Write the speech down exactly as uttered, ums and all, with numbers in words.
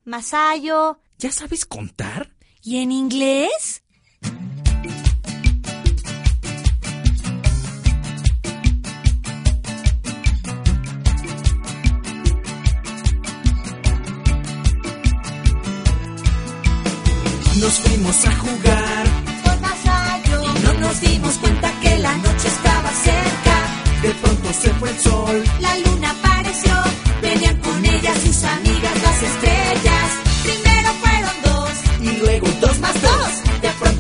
Masayo. ¿Ya sabes contar? ¿Y en inglés? Nos fuimos a jugar Con Masayo. y no nos dimos cuenta que la noche estaba cerca. De pronto se fue el sol. La luna